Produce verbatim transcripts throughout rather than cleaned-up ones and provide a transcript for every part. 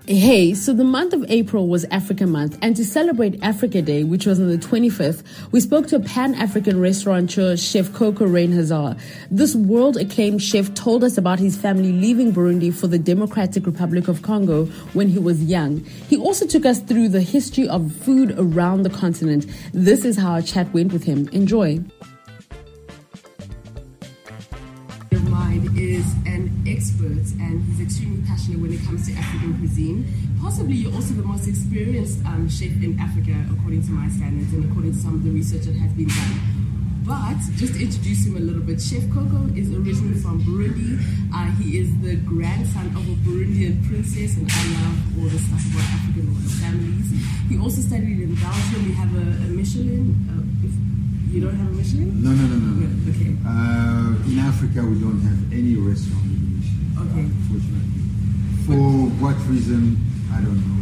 Hey, so the month of April was Africa Month, and to celebrate Africa Day, which was on the twenty-fifth, we spoke to a Pan-African restaurateur, Chef Coco Rain Hazard. This world-acclaimed chef told us about his family leaving Burundi for the Democratic Republic of Congo when he was young. He also took us through the history of food around the continent. This is how our chat went with him. Enjoy. Is an expert, and he's extremely passionate when it comes to African cuisine. Possibly you're also the most experienced um, chef in Africa, according to my standards and according to some of the research that has been done. But just to introduce him a little bit, Chef Coco is originally from Burundi. Uh, he is the grandson of a Burundian princess, and I love all the stuff about African royal families. He also studied in Belgium. We have a, a Michelin. Uh, if, You don't have a Michelin? No, no, no, no. no. Okay. Uh, in Africa, we don't have any restaurant with a Michelin. Okay. Unfortunately. For but, what reason, I don't know.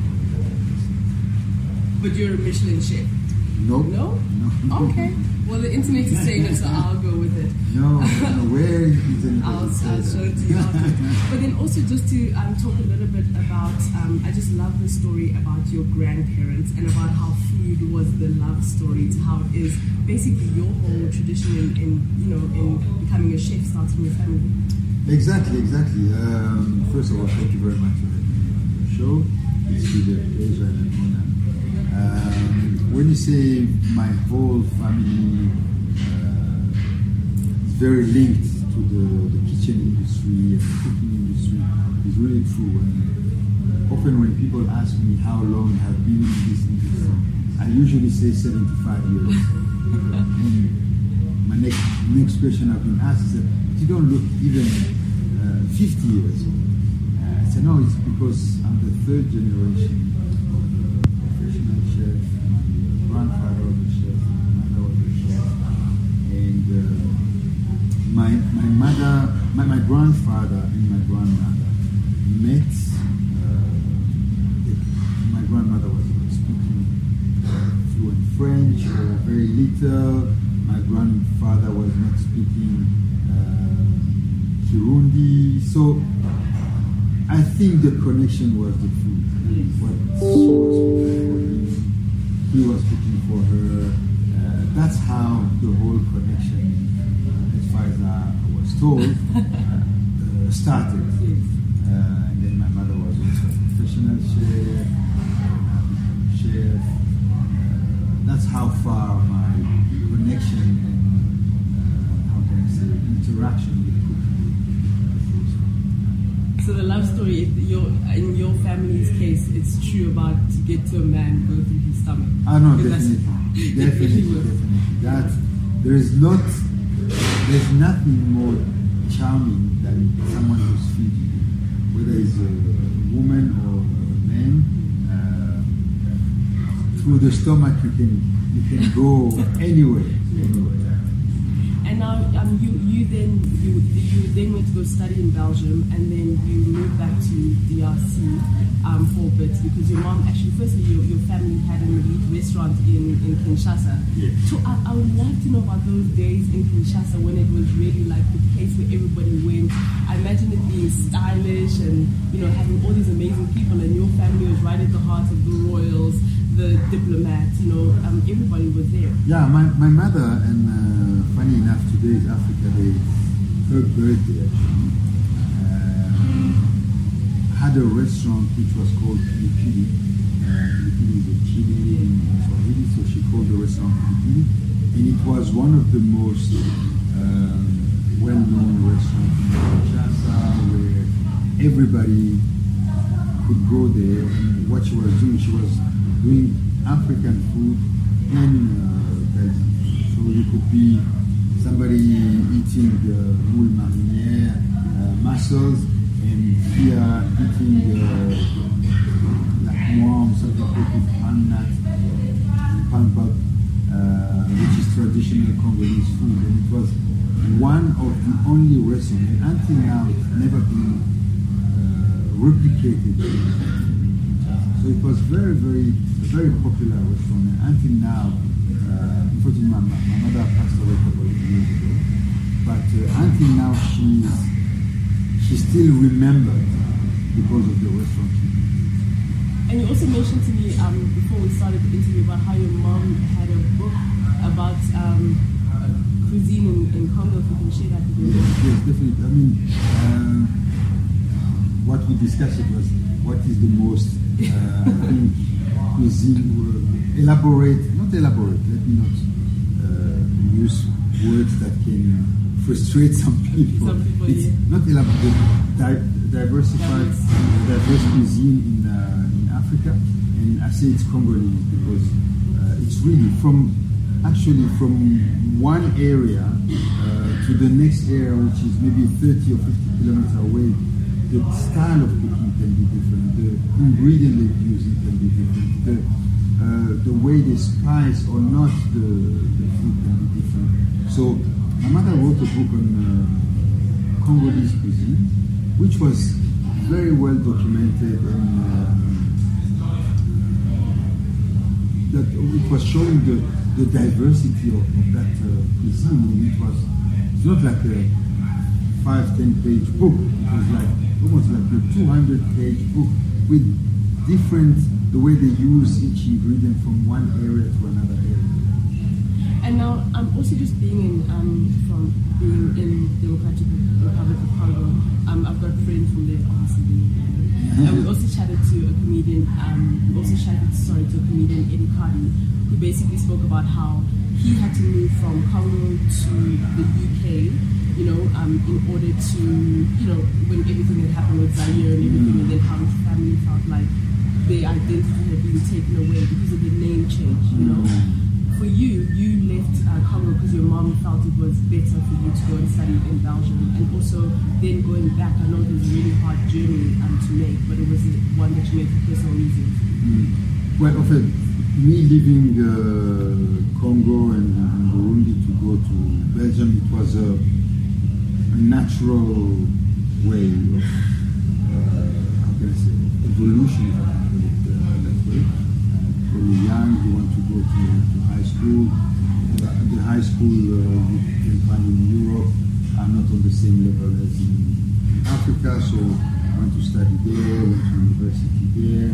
But you're a Michelin chef? No. No? No. Okay. Well, the internet is saying it, so I'll go with it. No, no. Where is it? I'll, I'll show it to you after. But then also just to um, talk a little bit about, um, I just love the story about your grandparents and about how food was the love story to how it is basically your whole tradition in, in you know, in becoming a chef, starting your family. Exactly, exactly. Um, first of all, thank you very much for having me on your show. It's really a pleasure and an honor. Um, when you say my whole family uh, is very linked to the, the kitchen industry and the cooking industry, is really true. And often when people ask me how long I've been in this industry, I usually say seventy-five years. And my next next question I've been asked is that you don't look even uh, fifty years old. Uh, I said no, it's because I'm the third generation professional chef. My grandfather was a chef, my mother was a chef, and uh, my my mother, my, my grandfather and my grandmother met. Uh, my grandmother was speaking uh, fluent French or very little. My grandfather was not speaking uh, Kirundi, so I think the connection was the food. What she was cooking for him, he was cooking for her. Uh, that's how the whole connection, uh, as far as I was told, uh, started. Uh, and then my mother was also a professional chef, uh, chef. Uh, that's how far my connection and uh, how can I say interaction with cooking. So the love story, your, in your family's case, it's true about to get to a man, go through his stomach. Ah no, definitely, definitely, definitely. That there is not, there's nothing more charming than someone who's feeding you, whether it's a woman or a man. Uh, through the stomach, you can you can go anywhere, anywhere. And now, um, you you then you you then went to go study in Belgium, and then you moved back to D R C um, for a bit because your mom actually, firstly, your, your family had an elite restaurant in, in Kinshasa. Yeah. So I, I would like to know about those days in Kinshasa when it was really like the place where everybody went. I imagine it being stylish and you know having all these amazing people, and your family was right at the heart of the royals, the diplomats, you know, um, everybody was there. Yeah, my, my mother, and uh, funny enough, today is Africa Day, her birthday actually, uh, had a restaurant which was called Pili Pili. Uh, Pili Pili is a chili in Swahili, so she called the restaurant Pili Pili. And it was one of the most um, well-known restaurants in Kinshasa where everybody could go there. And what she was doing, she was doing African food in uh, Belgium. So you could be somebody eating the moule marinière, uh, mussels, and here eating uh, lacmoire, something called pan nut, pan pop, uh, which is traditional Congolese food. And it was one of the only restaurants, and until now it's never been uh, replicated. So it was very, very, a very popular restaurant. And until now, uh, unfortunately, my, my mother passed away a couple of years ago. But uh, until now, she's she still remembered because of the restaurant. And you also mentioned to me um, before we started the interview about how your mom had a book about um, cuisine in, in Congo. If you can share that with me. Yes, yes, definitely. I mean, um, what we discussed was what is the most uh, I think cuisine uh, elaborate, not elaborate. Let me not uh, use words that can frustrate some people. Some people it's yeah. not elaborate. Di- diversified, diverse cuisine in uh, in Africa, and I say it's Congolese because uh, it's really from actually from one area uh, to the next area, which is maybe thirty or fifty kilometers away. The style of cooking can be different. The ingredient they're using can be different. The uh, the way they spice or not the, the food can be different. So my mother wrote a book on uh, Congolese cuisine, which was very well documented, and um, that it was showing the, the diversity of, of that uh, cuisine. It was it's not like a five, ten page book. It was like almost like a two hundred page book with different the way they use each ingredient from one area to another area. And now I'm also just being in um, from being in Democratic Republic of Congo. Um, I've got friends from there, obviously. And we also chatted to a comedian. Um, we also chatted, sorry, to a comedian, Eddie Cardi, who basically spoke about how he had to move from Congo to the U K. You know, um, in order to, you know, when everything had happened with Zaire and everything, and then how his family felt like their identity had been taken away because of the name change. You know. For you, you left uh, Congo because your mom felt it was better for you to go and study in Belgium, and also then going back. I know it was a really hard journey um, to make, but it was one that you made for personal reasons. Mm. Well, often me leaving uh, Congo and, and Burundi to go to Belgium, it was a, a natural way of uh, how can I say evolution. If I put it uh, that way. Uh, when you're young, you want to go to, to high school. The, the high school uh, you can find in Europe are not on the same level as in, in Africa, so I went to study there, went to university there,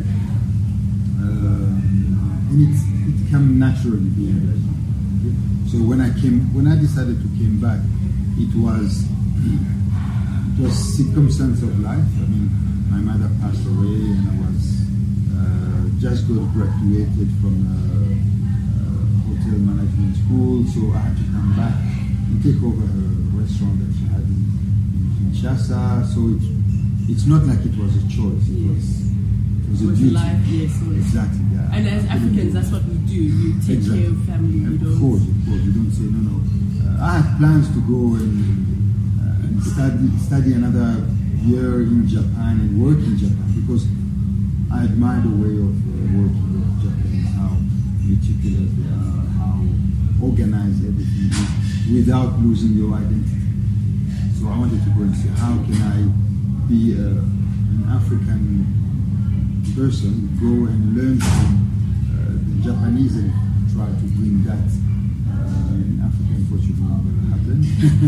um, and it it came naturally being there. Okay? So when I came, when I decided to came back, it was it was circumstance of life. I mean, my mother passed away, and I was uh, just got graduated from. Uh, hotel management school, so I had to come back and take over her restaurant that she had in, in Kinshasa. So it, it's not like it was a choice. It was it was, it was a duty. Life, yes, yes. Exactly. Yeah. And as Africans, that's what we do. You take exactly. care of family. You of don't. course, of course. You don't say no, no. Uh, I had plans to go and, uh, and study study another year in Japan and work in Japan because I admire the way of uh, working with Japanese, how meticulous they are, how organized everything is, without losing your identity. So I wanted to go and see how can I be a, an African person, go and learn from uh, the Japanese and try to bring that uh, in Africa. Unfortunately, never happened.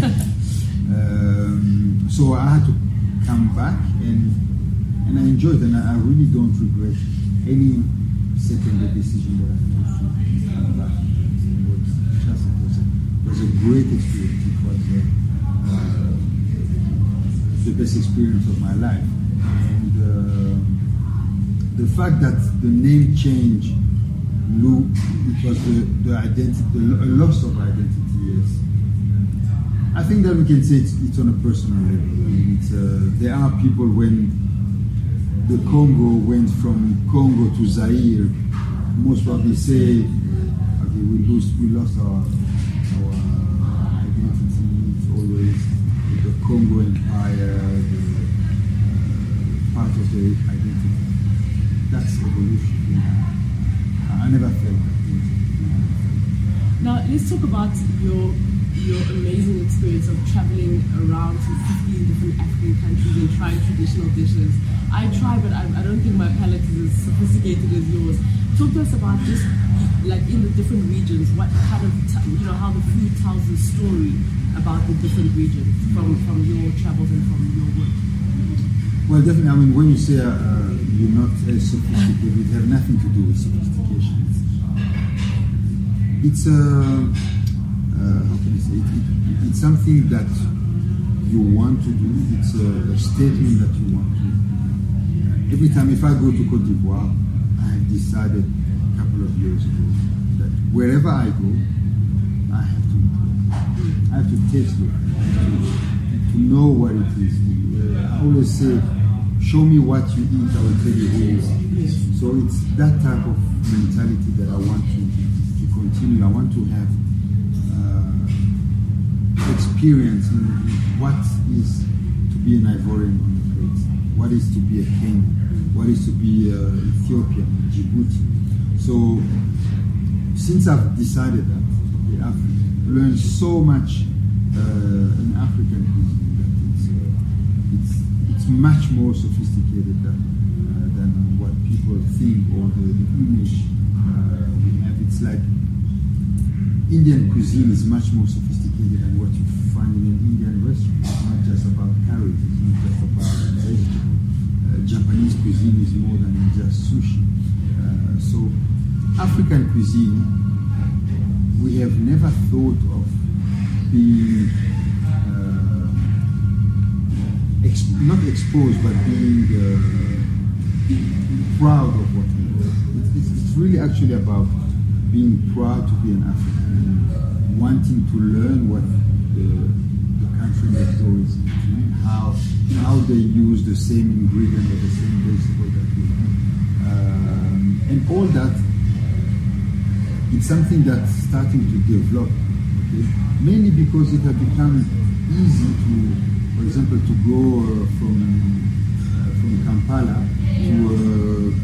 um, so I had to come back and and I enjoyed it, and I, I really don't regret any second the decision that I took to come back. It was just it was a, it was a great experience. It was a, uh, the best experience of my life, and uh, the fact that the name change, Lou, it was the, the identity, the loss of identity. Yes, I think that we can say it's, it's on a personal level. I mean, it's, uh, there are people when the Congo went from Congo to Zaire, most probably say, okay, we lose, we lost our, our identity. It's always the Congo Empire, the uh, part of the identity. That's evolution. I, I never felt that. Now let's talk about your your amazing experience of traveling around to fifteen different African countries and trying traditional dishes. I try, but I, I don't think my palate is as sophisticated as yours. Talk to us about just like in the different regions, what kind of, t- you know, how the food tells the story about the different regions from, from your travels and from your work. Well, definitely. I mean, when you say uh, you're not as sophisticated. It has nothing to do with sophistication. It's a, uh, how can I say it? It, it's something that you want to do. It's a, a statement that you want to do. Every time, if I go to Côte d'Ivoire, I have decided a couple of years ago that wherever I go, I have to I have to taste it, to, to know what it is. Uh, I always say, show me what you eat, I will tell you who you are. Yes. So it's that type of mentality that I want to, to continue. I want to have uh, experience in what is to be an Ivorian on the plate, what is to be a Kenyan, what is to be uh, Ethiopian, Djibouti. So since I've decided that, I've learned so much uh, in African cuisine that it's, uh, it's it's much more sophisticated than uh, than what people think or the, the image uh, we have. It's like Indian cuisine is much more sophisticated than what you find in an Indian restaurant. It's not just about curries. It's not just about vegetables. Uh, Japanese cuisine is more than just sushi. Uh, so African cuisine, we have never thought of being uh, exp- not exposed, but being uh, proud of what we do. It's, it's really actually about being proud to be an African and wanting to learn what the, the country next door is doing, how how they use the same ingredient or the same vegetable that we have, um, and all that. It's something that's starting to develop, okay? Mainly because it has become easy to, for example, to go uh, from uh, from Kampala to uh,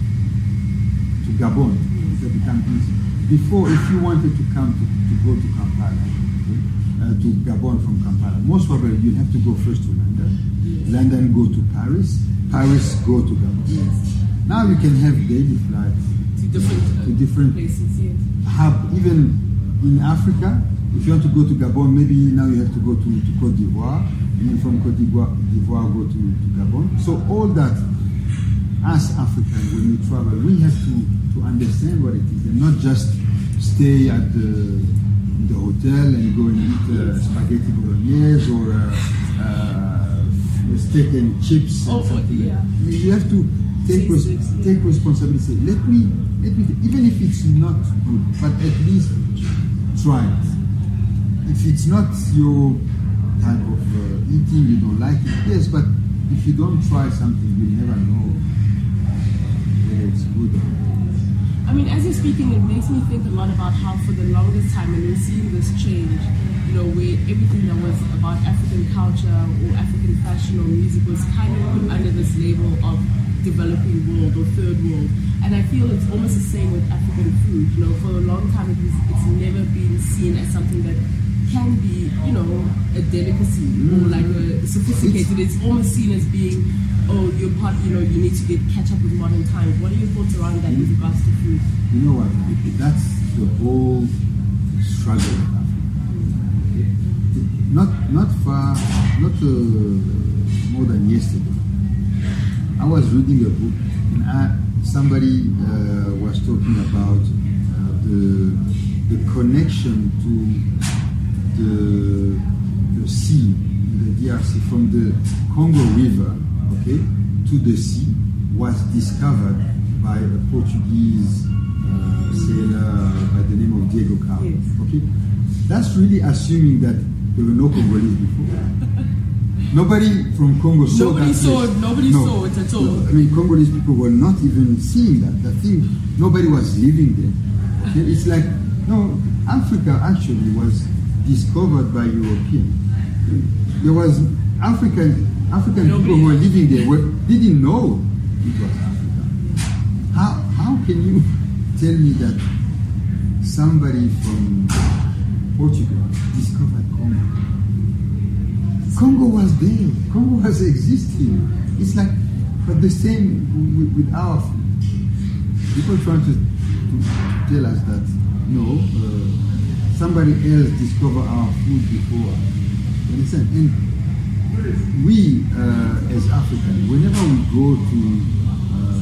to Gabon. It has become easy. Before, if you wanted to come to, to go to Kampala, okay, uh, to Gabon from Kampala, most probably you'd have to go first to London, yes. London go to Paris, Paris go to Gabon. Yes. Now you can have daily flights different, uh, to different places, yes. Hub. Even in Africa, if you want to go to Gabon, maybe now you have to go to, to Côte d'Ivoire, and then from Côte d'Ivoire, d'Ivoire go to, to Gabon. So all that, as Africans, when we travel, we have to, to understand what it is, and not just stay at the, the hotel and go and eat uh, spaghetti bolognese or uh, uh, steak and chips and oh, something yeah. like that. You have to take res- take responsibility. Let me, let me, even if it's not good, but at least try it. If it's not your type of uh, eating, you don't like it, yes, but if you don't try something, you never know whether it's good or not. I mean, as you're speaking, it makes me think a lot about how for the longest time, and we're seeing this change, you know, where everything that was about African culture or African fashion or music was kind of put under this label of developing world or third world. And I feel it's almost the same with African food. You know, for a long time it was, it's never been seen as something that can be, you know, a delicacy or like a sophisticated. It's almost seen as being, oh, you're part, you know, you need to get catch up with modern times. What are your thoughts around that with regards to food? You know what? That's the whole struggle of Africa. Not not far, not uh, more than yesterday. I was reading a book, and I, somebody uh, was talking about uh, the the connection to the the sea, the D R C, from the Congo River, okay, to the sea, was discovered by a Portuguese uh, sailor by the name of Diego Cao. Yes. Okay, that's really assuming that there were no Congolese before. Nobody from Congo saw nobody that saw place. it. Nobody no. saw it at all. No. I mean, Congolese people were not even seeing that. The thing, nobody was living there. Okay? It's like, no, Africa actually was discovered by Europeans. There was African African nobody. people who were living there were, didn't know it was Africa. How how can you tell me that somebody from Portugal discovered Congo? Congo was there. Congo was existing. It's like, but the same with, with our food. People trying to, to tell us that no, uh, somebody else discovered our food before us. You understand? And we, uh, as Africans, whenever we go to uh,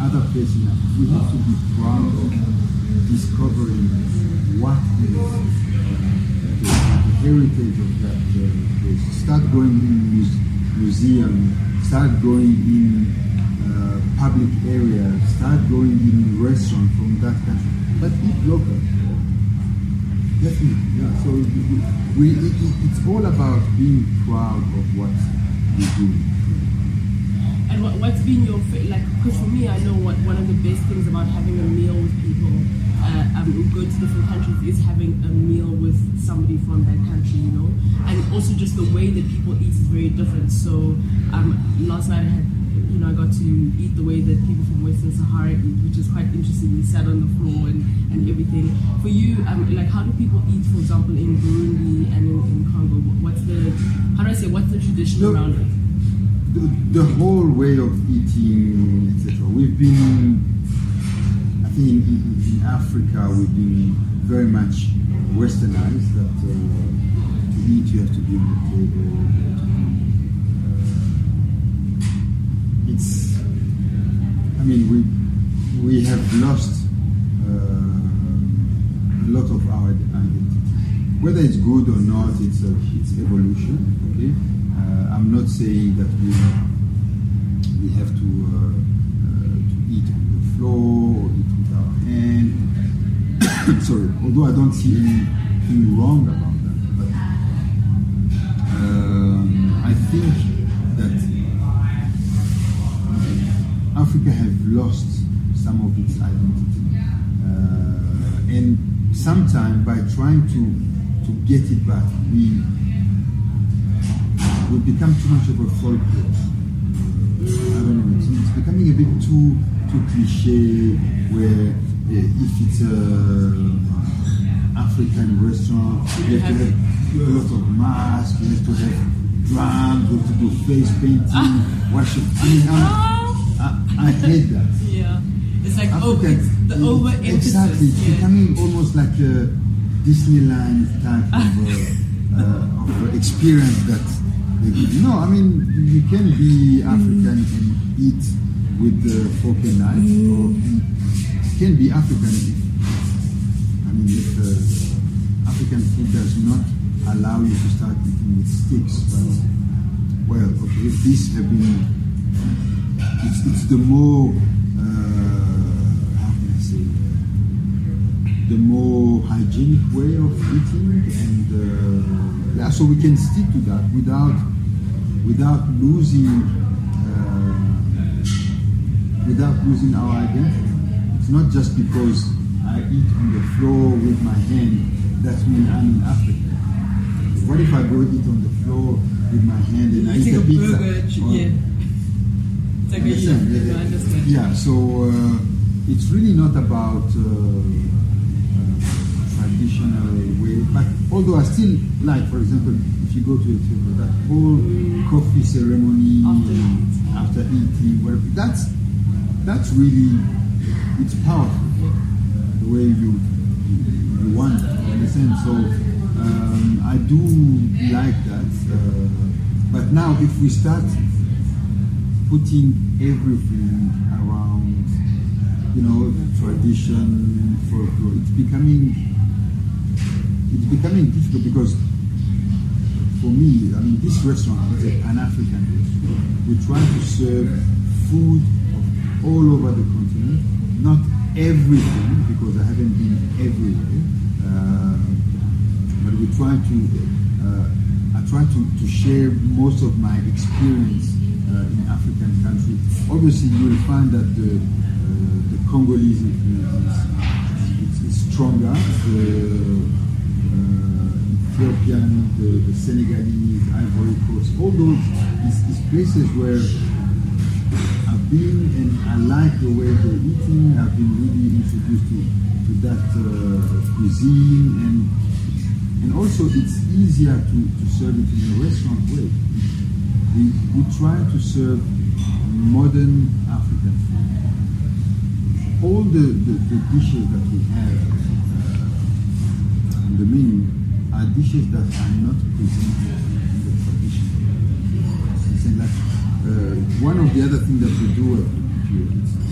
other places. We have to be proud of discovering what is uh, the, the heritage of that uh, place. Start going in muse, museum, start going in uh, public areas, start going in restaurants from that country, but eat local. Definitely, yeah. So we, we it, it, it's all about being proud of what we do. And what, what's been your like? Because for me, I know what one of the best things about having a meal with people uh, um, who go to different countries is having a meal with somebody from that country, you know. And also just the way that people eat is very different. So um, last night I had, you know, I got to eat the way that people from Western Sahara eat, which is quite interesting. We sat on the floor and, and everything. For you, um, like, how do people eat, for example, in Burundi and in, in Congo? What's the, how do I say, what's the tradition the, around it? The, the whole way of eating, et cetera. We've been, I think, in, in Africa, we've been very much westernized. That uh, to eat, you have to be on the table. It's, I mean, we we have lost uh, a lot of our identity. Whether it's good or not, it's a, it's evolution. Okay, uh, I'm not saying that we we have to uh, uh, to eat on the floor or eat with our hand. Sorry, although I don't see anything wrong about that, but um, I think that Africa has lost some of its identity, uh, and sometimes by trying to to get it back, we we become too much of a folklore. I don't know. It's, it's becoming a bit too too cliche. Where uh, if it's a African restaurant, you have to have a lot of masks. You have to have drums. You have to do face painting. Wash it. I mean, I'm, I, I hate that. Yeah, it's like African, over, it's the it, over emphasis. Exactly, it's yeah. becoming almost like a Disneyland type of, uh, uh, of uh, experience that they give. No, I mean, you can be African mm. and eat with the fork and knife, mm. or you can be African if, I mean, if uh, African food does not allow you to start eating with sticks. But, well, okay, if these have been It's, it's the more, uh, how can I say, the more hygienic way of eating, and uh, yeah, so we can stick to that without without losing uh, without losing our identity. It's not just because I eat on the floor with my hand that means I'm in Africa. What if I go eat on the floor with my hand and I eat a pizza? Burger, or, yeah. Understand? Yeah, understand. Yeah, so uh, it's really not about uh, uh, traditional way, but although I still like, for example, if you go to Ethiopia, that whole coffee ceremony after, and after eating, whatever, that's that's really, it's powerful the way you you want it, you understand? So um, I do like that, uh, but now if we start putting everything around, you know, tradition, folklore, it's becoming it's becoming difficult because for me, I mean, this restaurant is a Pan-African restaurant. We try to serve food of all over the continent, not everything because I haven't been everywhere, uh, but we try to. Uh, I try to, to share most of my experience Uh, in African countries. Obviously, you will find that the, uh, the Congolese influence is, is stronger. The uh, Ethiopian, the, the Senegalese, Ivory Coast, all those is, is places where I've been and I like the way they're eating. I've been really introduced to, to that uh, cuisine, and and also it's easier to, to serve it in a restaurant way. We, we try to serve modern African food. All the, the, the dishes that we have uh, on the menu are dishes that are not presented in the tradition. Like, uh, one of the other things that we do here is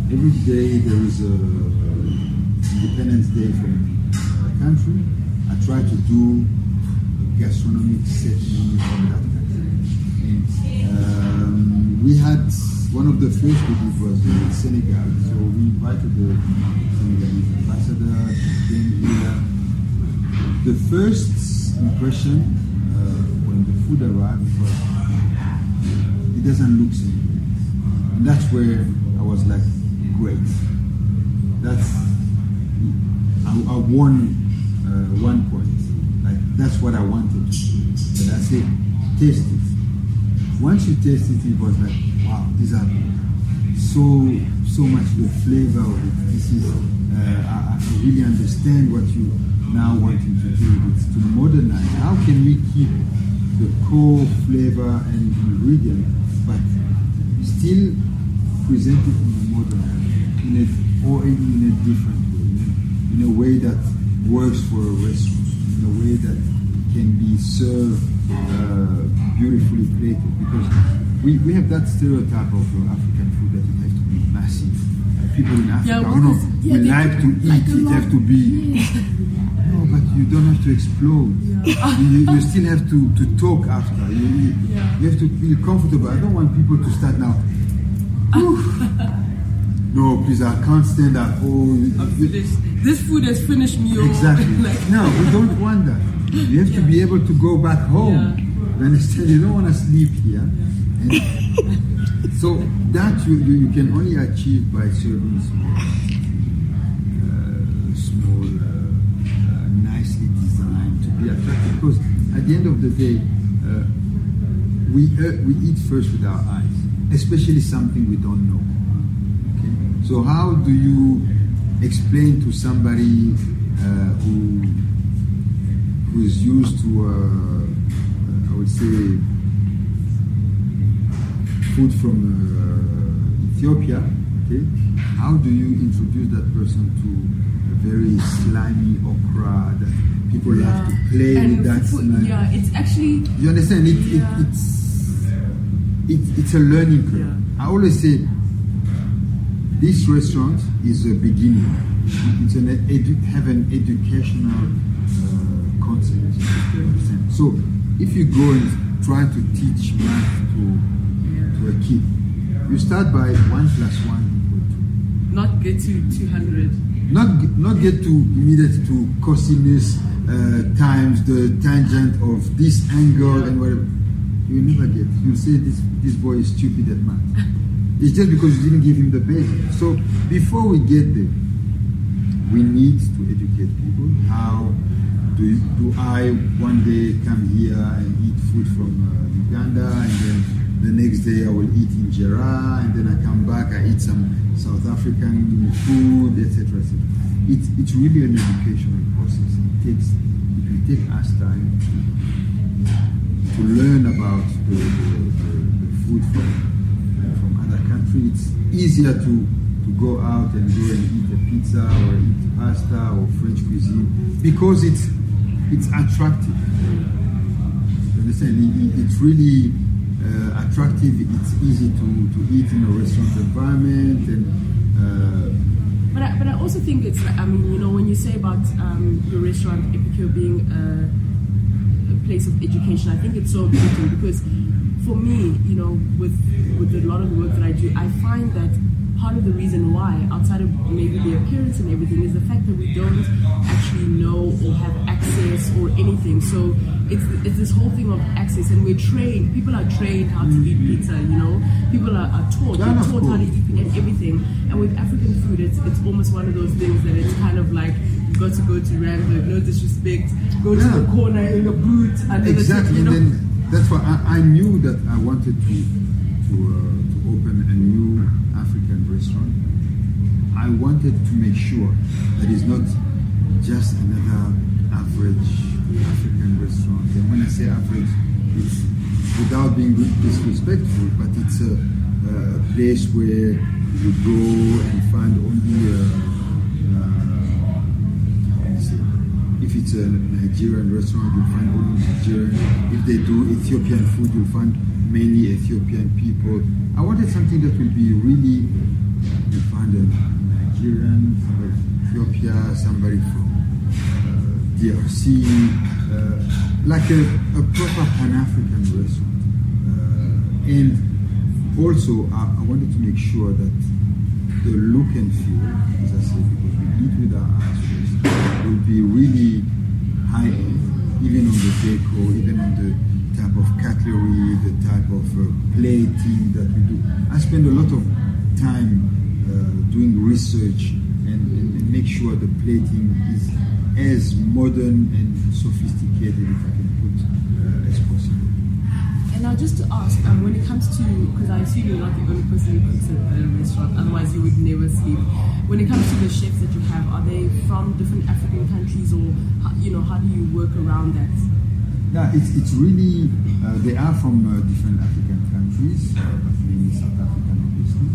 every day there is a Independence Day from the country. I try to do a gastronomic setting from that country. And, um, we had one of the first we did was in Senegal, so we invited the Senegalese ambassador, came here. The first impression uh, when the food arrived was it doesn't look simple, and that's where I was like, great. That's I, I won uh, one point. Like that's what I wanted. But I said, taste it. Once you taste it, it was like, wow, these are so so much the flavor of it. This is uh, I, I really understand what you now wanting to do. It's to modernize. How can we keep the core flavor and ingredient, but still present it in a modern in a or in a different way, in a, in a way that works for a restaurant, in a way that can be served uh, beautifully plated, because we, we have that stereotype of uh, African food that it has to be massive. Uh, people in Africa, yeah, oh no, yeah, we like to eat, like it have to be. Yeah. No, but you don't have to explode. Yeah. You, you still have to, to talk after. You, you, yeah. you have to feel comfortable. I don't want people to start now. No, please, I can't stand that. Oh, this, this food has finished me. Exactly. Like, no, we don't want that. You have yeah. to be able to go back home. Yeah. You understand? You don't want to sleep here. Yeah. And so that you, you, you can only achieve by serving small, uh, small, uh, uh, nicely designed to be attractive. Because at the end of the day, uh, we uh, we eat first with our eyes, especially something we don't know. So how do you explain to somebody uh, who who is used to, uh, uh, I would say, food from uh, Ethiopia? Okay, how do you introduce that person to a very slimy okra that people yeah. have to play and with? That food, yeah, it's actually. You understand? It, yeah. it, it's it, it's a learning curve. Yeah. I always say. This restaurant is a beginning. It's an edu- have an educational uh, concept. So if you go and try to teach math to to a kid, you start by one plus one equal two. Not get to two hundred. Not not get to immediate to cosinus uh, times the tangent of this angle and whatever. You never get. You'll say this this boy is stupid at math. It's just because you didn't give him the basics. So before we get there, we need to educate people. How do you, do I one day come here and eat food from uh, Uganda, and then the next day I will eat injera, and then I come back, I eat some South African food, et cetera, et cetera. It's it's really an educational process. It takes it will take us time to, to learn about the, the, the, the food from. Country, it's easier to, to go out and go and eat a pizza or eat pasta or French cuisine because it's it's attractive. You understand? It, it's really uh, attractive. It's easy to, to eat in a restaurant environment, and. Uh, but I, but I also think it's. I mean, you know, when you say about um, your restaurant Epicure being a, a place of education, I think it's so important because. For me, you know, with with a lot of the work that I do, I find that part of the reason why, outside of maybe the appearance and everything, is the fact that we don't actually know or have access or anything. So it's it's this whole thing of access, and we're trained. People are trained how to eat pizza. You know, people are, are taught. They're taught how to eat and everything. And with African food, it's it's almost one of those things that it's kind of like. You've got to go to Randburg, no disrespect. Go to yeah. the corner in a boot. Under exactly. The, you know? And then, that's why I, I knew that I wanted to to, uh, to open a new African restaurant. I wanted to make sure that it's not just another average African restaurant. And when I say average, it's without being disrespectful, but it's a, a place where you go and find only a, if it's a Nigerian restaurant, you'll find only Nigerian. If they do Ethiopian food, you'll find mainly Ethiopian people. I wanted something that will be really, you find a Nigerian, somebody from Ethiopia, somebody from uh, D R C, uh, like a, a proper Pan-African restaurant. Uh, and also, I, I wanted to make sure that the look and feel, as I said, because we eat with our eyes first, will be really high-end, even on the decor, even on the type of cutlery, the type of uh, plating that we do. I spend a lot of time uh, doing research and, and, and make sure the plating is as modern and sophisticated, if I can put, uh, as possible. And now just to ask, um, when it comes to, because I assume you're not the only person who cooks at a restaurant, otherwise you would never sleep. When it comes to the chefs that you have, are they from different African countries, or, how, you know, how do you work around that? Yeah, it's, it's really, uh, they are from uh, different African countries, uh, but mainly South African, obviously.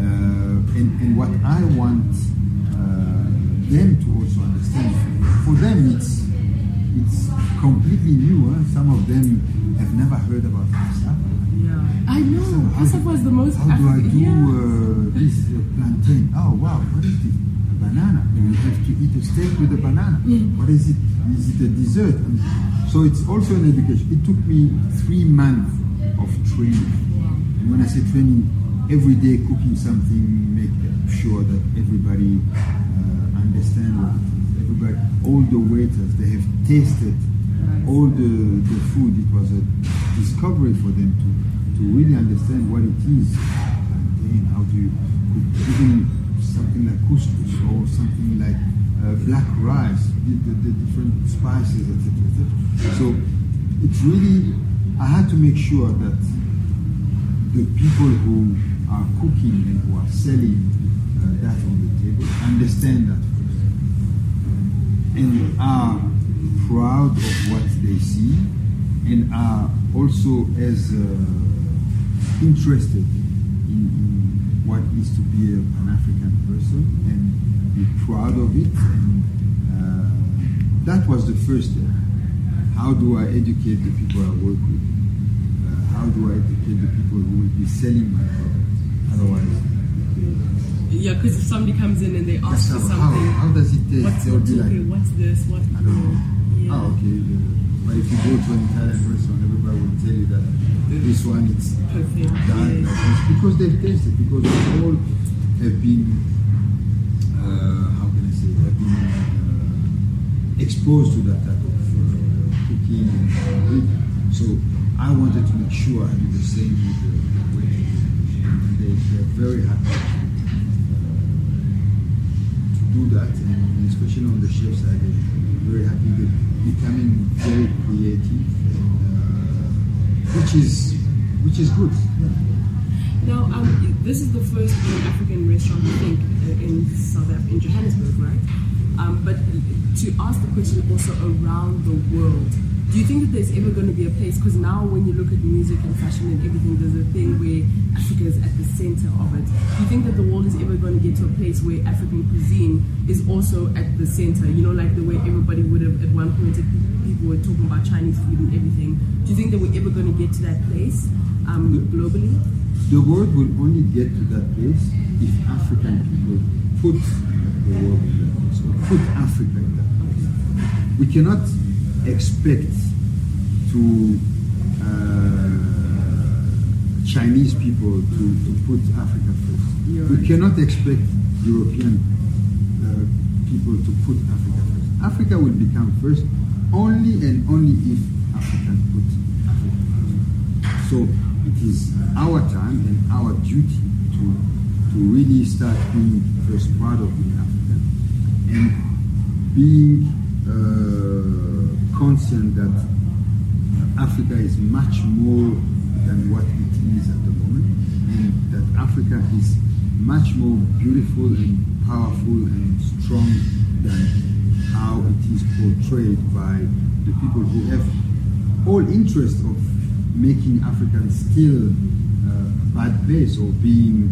Uh, and, and what I want uh, them to also understand, for them it's it's completely new. Huh? Some of them have never heard about cassava. Yeah, I know. So cassava is the most How African. do I do yeah. uh, this uh, plantain? Oh wow, what is this? A banana. You have to eat a steak with a banana. Mm. What is it? Is it a dessert? And so it's also an education. It took me three months of training. Wow. And when I say training, every day cooking something, make sure that everybody uh, understands what it is. Everybody, all the waiters, they have tasted all the, the food. It was a discovery for them to, to really understand what it is. Plantain, how do you cook even something like couscous or something like uh, black rice, the, the, the different spices, et cetera, et cetera. So it's really, I had to make sure that the people who are cooking and who are selling uh, that on the table understand that first and are proud of what they see and are also as uh, interested in, in what it is to be a Pan-African person and be proud of it. And uh, that was the first step. How do I educate the people I work with? Uh, how do I educate the people who will be selling my product? Otherwise, yeah, because if somebody comes in and they ask for how, something, how, how does it taste? What's, They'll what's, be okay, like, what's this? What? I don't know. Yeah. Oh, okay. The, but if you go to an Italian restaurant, everybody will tell you that this one is perfect. done Yeah. like this because they've tasted, because they all have been, uh, how can I say, have been uh, exposed to that type of uh, cooking and uh, so I wanted to make sure I do the same with the, the waiters, and they, they're very happy to, uh, to do that, and especially on the chef side, they're very happy. They're becoming very creative, and, uh, which is which is good. Yeah. Now, um, this is the first African restaurant, I think, uh, in South Africa, in Johannesburg, right? Um, but to ask the question also around the world, do you think that there's ever going to be a place, because now when you look at music and fashion and everything, there's a thing where Africa is at the center of it. Do you think that the world is ever going to get to a place where African cuisine is also at the center? You know, like the way everybody would have at one point, people were talking about Chinese food and everything. Do you think that we're ever going to get to that place um, globally? The world will only get to that place if African people put the world in that place, or put Africa in that place. We cannot expect to uh, Chinese people to, to put Africa first. You're we right. cannot expect European uh, people to put Africa first. Africa will become first only and only if Africans put Africa first. So it is our time and our duty to to really start being first proud of being African and being uh, conscious that Africa is much more than what it is at the moment, and that Africa is much more beautiful and powerful and strong than how it is portrayed by the people who have all interest of making Africa still uh, a bad place, or being,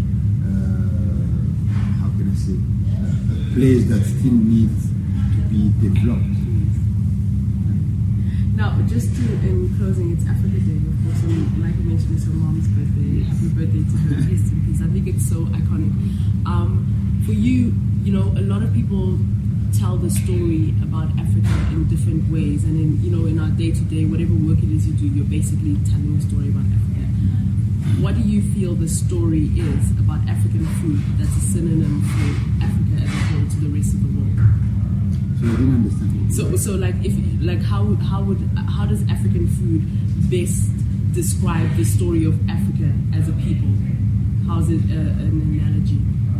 uh, how can I say, uh, a place that still needs to be developed. Now, just to, in closing, it's Africa Day, of course, and like you mentioned, it's your mom's birthday. Happy birthday to her. Rest in peace. I think it's so iconic. Um, for you, you know, a lot of people tell the story about Africa in different ways, and in, you know, in our day-to-day, whatever work it is you do, you're basically telling a story about Africa. What do you feel the story is about African food that's a synonym for Africa as a whole to the rest of the world? So I didn't understand. So, so like, if like, how how would how does African food best describe the story of Africa as a people? How is it uh, an analogy?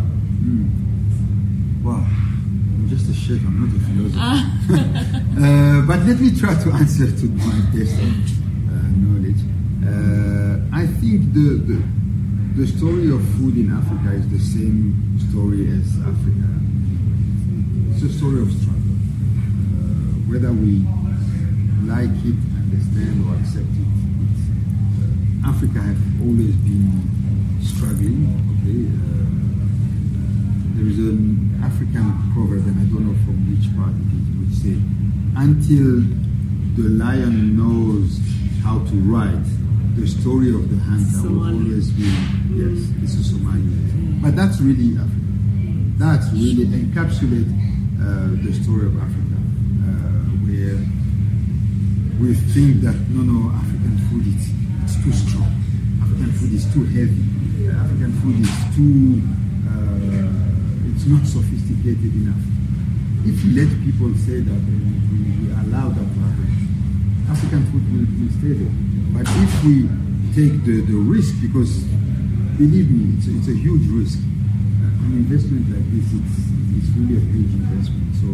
Mm. Wow, I'm just a chef. I'm not a philosopher. uh, but let me try to answer to my best of uh, knowledge. Uh, I think the, the the story of food in Africa is the same story as Africa. It's a story of struggle. Whether we like it, understand, or accept it, it's, uh, Africa has always been struggling. Okay, uh, there is an African proverb, and I don't know from which part it is, which say, "Until the lion knows how to ride, the story of the hunter Somali. will always be yes, it's a Somali." But that's really Africa. That's really encapsulate uh, the story of Africa. Where we think that no, no, African food is it's too strong. African food is too heavy. Uh, African food is too. Uh, it's not sophisticated enough. If you let people say that, and we, we allow that to happen, African food will, will stay there. But if we take the, the risk, because believe me, it's a, it's a huge risk. Uh, an investment like this, it's it's really a huge investment. So.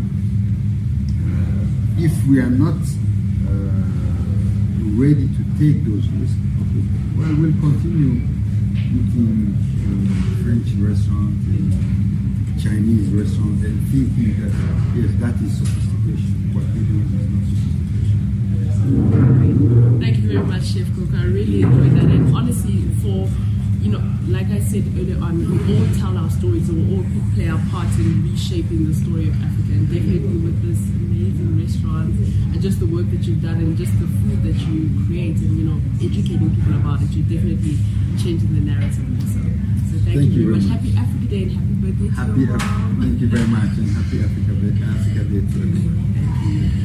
If we are not uh, ready to take those risks, okay, well, we'll continue eating in French restaurants and Chinese restaurants and thinking that, yes, that is sophistication. What we do is not sophistication. Thank you very much, Chef Coco. I really enjoyed that. And honestly, for, you know, like I said earlier on, we all tell our stories and we all play our part in reshaping the story of Africa. And definitely with this amazing restaurant and just the work that you've done and just the food that you create and, you know, educating people about it, you're definitely changing the narrative also. So thank, thank you very much. much. Happy Africa Day and happy birthday to happy you. Af- Thank you very much and happy Africa Day, Africa Day to everyone. Thank you.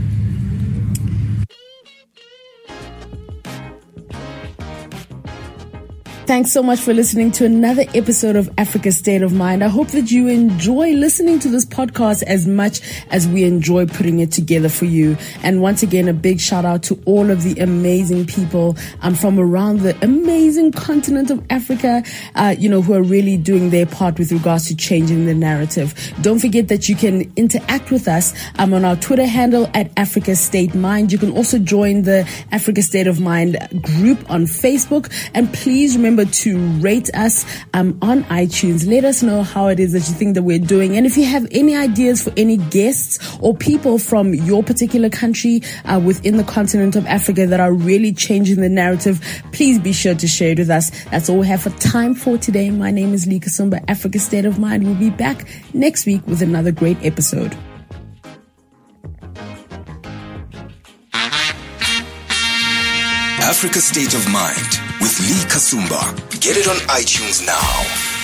Thanks so much for listening to another episode of Africa State of Mind. I hope that you enjoy listening to this podcast as much as we enjoy putting it together for you. And once again, a big shout out to all of the amazing people um, from around the amazing continent of Africa, uh, you know, who are really doing their part with regards to changing the narrative. Don't forget that you can interact with us um, on our Twitter handle at Africa State Mind. You can also join the Africa State of Mind group on Facebook. And please remember to rate us um, on iTunes. Let us know how it is that you think that we're doing. And if you have any ideas for any guests or people from your particular country uh, within the continent of Africa that are really changing the narrative, please be sure to share it with us. That's all we have for time for today. My name is Lee Kasumba, Africa State of Mind. We'll be back next week with another great episode. Africa State of Mind with Lee Kasumba. Get it on iTunes now.